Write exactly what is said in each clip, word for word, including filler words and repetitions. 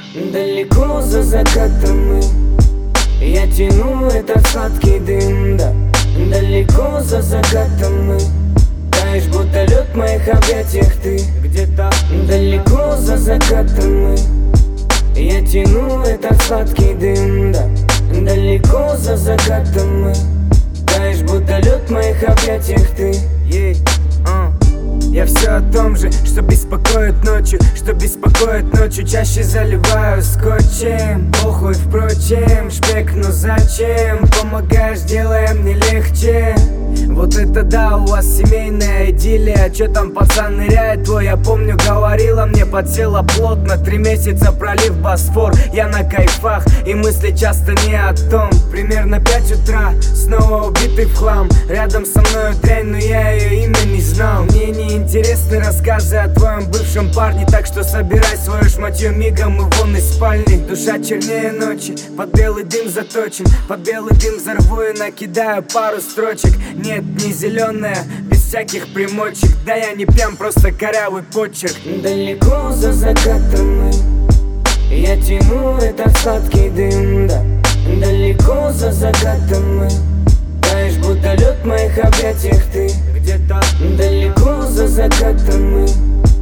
Далеко за закатом мы, я тяну этот сладкий дым, да. Далеко за закатом мы, таешь, будто лед в моих объятиях ты. Где-то далеко за закатом мы, я тяну этот сладкий дым, да. Далеко за закатом мы, таешь, будто лед в моих объятиях ты. Yeah. Uh. Я все о том же, что беспокоит ночью, что беспокоит ночью. Чаще заливаю скотчем, похуй впрочем, шпек, но зачем? Помогаешь, делая мне легче. Вот это да, у вас семейная идиллия. Чё там пацан ныряет твой, я помню, говорила мне, подсела плотно. Три месяца пролив Босфор, я на кайфах, и мысли часто не о том. Примерно пять утра, снова убитый в хлам. Рядом со мною дрянь, но я ее имя не знал. Мне не интересны рассказы о твоем бывшем парне, так что собирай свое шматье мигом и вон из спальни. Душа чернее ночи, под белый дым заточен, под белый дым взорву и накидаю пару строчек. Нет, не зеленая, без всяких примочек. Да я не пьян, просто корявый почерк. Далеко за закатом мы, я тяну этот сладкий дым, да. Далеко за закатом мы, таешь, будто лед в моих объятиях ты. Где-то далеко за закатом мы,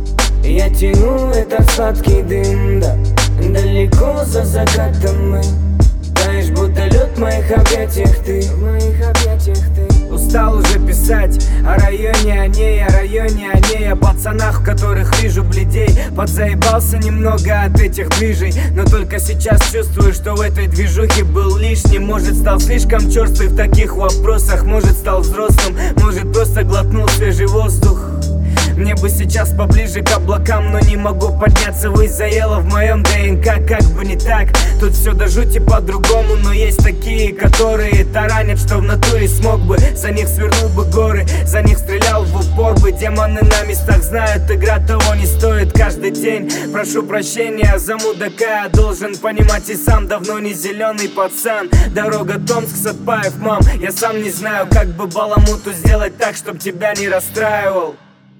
я тяну этот сладкий дым, да. Далеко за закатом мы, таешь, будто лед в моих объятиях ты. В моих объятиях ты. Устал уже писать о районе, о ней, о районе, о ней, о пацанах, в которых вижу бледей. Подзаебался немного от этих движей, но только сейчас чувствую, что в этой движухе был лишним. Может, стал слишком черствый в таких вопросах, может, стал взрослым, может, просто глотнул свежий воздух. Мне бы сейчас поближе к облакам, но не могу подняться ввысь, заело в моем ДНК, как бы не так. Тут все до жути по-другому, но есть такие, которые таранят, что в натуре смог бы. За них свернул бы горы, за них стрелял в упор бы. Демоны на местах знают, игра того не стоит каждый день. Прошу прощения за мудака, я должен понимать и сам, давно не зеленый пацан. Дорога Томск, Сатпаев, мам, я сам не знаю, как бы баламуту сделать так, чтоб тебя не расстраивал.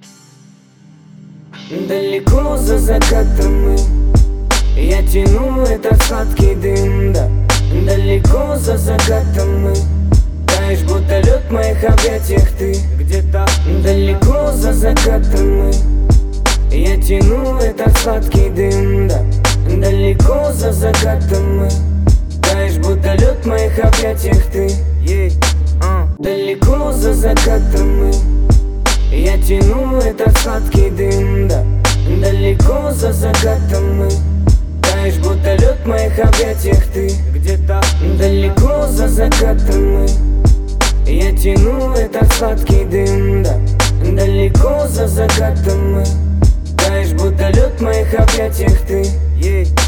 Далеко за закатом мы, я тяну этот сладкий дым, да. Далеко за закатом мы, таешь, будто лед в моих объятиях ты. Где-то далеко за закатом мы, я тяну этот сладкий дым, да. Далеко за закатом мы, таешь, будто лед в моих объятиях ты. Yeah. Uh. Далеко за закатом мы, я тяну этот сладкий дым, да. Далеко за закатом мы, таешь, будто лед в моих объятиях ты. Где-то далеко за закатом мы, я тяну этот сладкий дым, да. Далеко за закатом мы, таешь, будто лед в моих объятиях ты. Yeah.